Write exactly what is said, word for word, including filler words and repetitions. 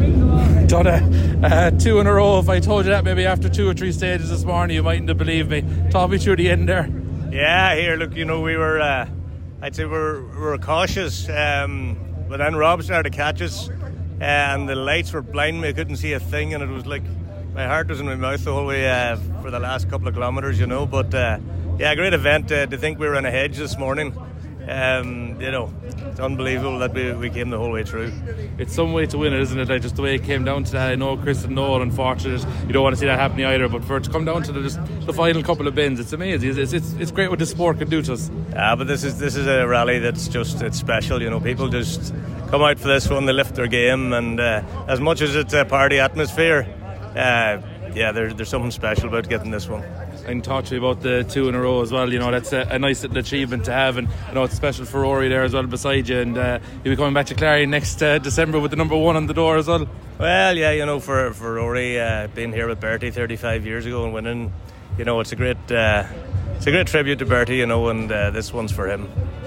Done it. Uh, two in a row. If I told you that maybe after two or three stages this morning, you mightn't have believed me. Talk me through the end there. Yeah, here, look, you know, we were, uh, I'd say we were, we were cautious, um, but then Rob started to catch us, uh, and the lights were blinding me. I couldn't see a thing, and it was like my heart was in my mouth the whole way uh, for the last couple of kilometres, you know. But uh, yeah, great event. Uh, to think we were on a hedge this morning, um, you know, it's unbelievable that we, we came the whole way through. It's some way to win it, isn't it? Like just the way it came down to that. I know Chris and Noel, unfortunate, you don't want to see that happening either, but for it to come down to the, just the final couple of bends, it's amazing. It's, it's it's great what the sport can do to us. Yeah, but this is this is a rally that's just, it's special, you know. People just come out for this one, they lift their game, and uh, as much as it's a party atmosphere, uh, yeah, there, there's something special about getting this one. And talk to you about the two in a row as well. You know, that's a, a nice little achievement to have, and you know it's special for Rory there as well beside you. And uh, he'll be coming back to Clarion next uh, December with the number one on the door as well. Well, yeah, you know, for for Rory uh, being here with Bertie thirty-five years ago and winning, you know, it's a great uh, it's a great tribute to Bertie, you know, and uh, this one's for him.